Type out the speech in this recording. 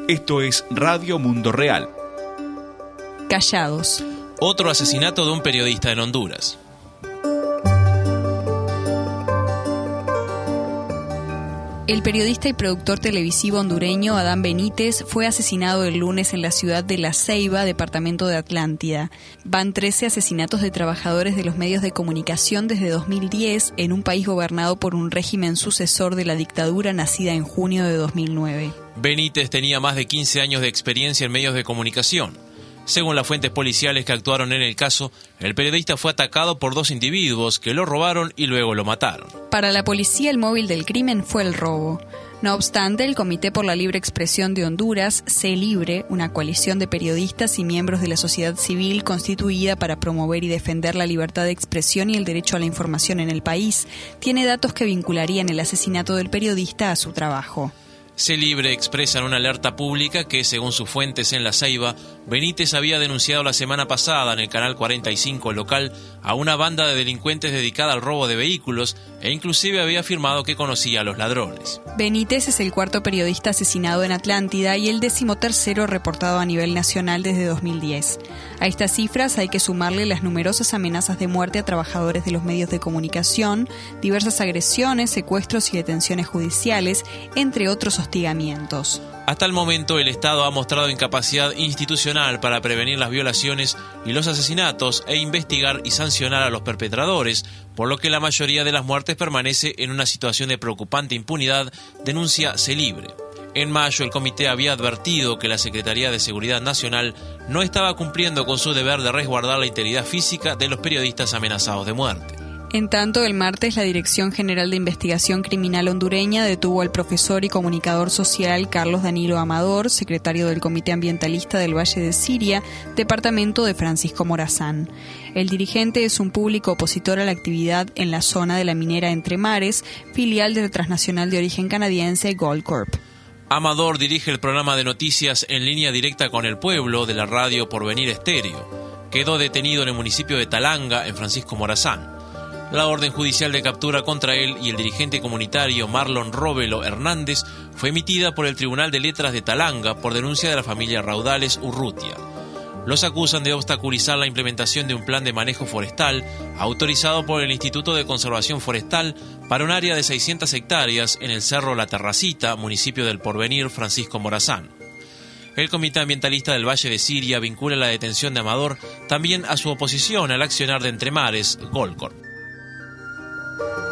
Esto es Radio Mundo Real. Callados. Otro asesinato de un periodista en Honduras. El periodista y productor televisivo hondureño Adán Benítez fue asesinado el lunes en la ciudad de La Ceiba, departamento de Atlántida. Van 13 asesinatos de trabajadores de los medios de comunicación desde 2010 en un país gobernado por un régimen sucesor de la dictadura nacida en junio de 2009. Benítez tenía más de 15 años de experiencia en medios de comunicación. Según las fuentes policiales que actuaron en el caso, el periodista fue atacado por 2 individuos que lo robaron y luego lo mataron. Para la policía, el móvil del crimen fue el robo. No obstante, el Comité por la Libre Expresión de Honduras, C-Libre, una coalición de periodistas y miembros de la sociedad civil constituida para promover y defender la libertad de expresión y el derecho a la información en el país, tiene datos que vincularían el asesinato del periodista a su trabajo. C-Libre expresa en una alerta pública que, según sus fuentes en La Ceiba, Benítez había denunciado la semana pasada en el canal 45 local a una banda de delincuentes dedicada al robo de vehículos e inclusive había afirmado que conocía a los ladrones. Benítez es el 4º periodista asesinado en Atlántida y el 13º reportado a nivel nacional desde 2010. A estas cifras hay que sumarle las numerosas amenazas de muerte a trabajadores de los medios de comunicación, diversas agresiones, secuestros y detenciones judiciales, entre otros hostigamientos. Hasta el momento, el Estado ha mostrado incapacidad institucional para prevenir las violaciones y los asesinatos e investigar y sancionar a los perpetradores, por lo que la mayoría de las muertes permanece en una situación de preocupante impunidad, denuncia C-Libre. En mayo, el comité había advertido que la Secretaría de Seguridad Nacional no estaba cumpliendo con su deber de resguardar la integridad física de los periodistas amenazados de muerte. En tanto, el martes la Dirección General de Investigación Criminal hondureña detuvo al profesor y comunicador social Carlos Danilo Amador, secretario del Comité Ambientalista del Valle de Siria, departamento de Francisco Morazán. El dirigente es un público opositor a la actividad en la zona de la minera Entre Mares, filial de la transnacional de origen canadiense Goldcorp. Amador dirige el programa de noticias En Línea Directa con el Pueblo de la radio Porvenir Estéreo. Quedó detenido en el municipio de Talanga, en Francisco Morazán. La orden judicial de captura contra él y el dirigente comunitario Marlon Robelo Hernández fue emitida por el Tribunal de Letras de Talanga por denuncia de la familia Raudales Urrutia. Los acusan de obstaculizar la implementación de un plan de manejo forestal autorizado por el Instituto de Conservación Forestal para un área de 600 hectáreas en el Cerro La Terracita, municipio del Porvenir, Francisco Morazán. El Comité Ambientalista del Valle de Siria vincula la detención de Amador también a su oposición al accionar de Entre Mares, Goldcorp.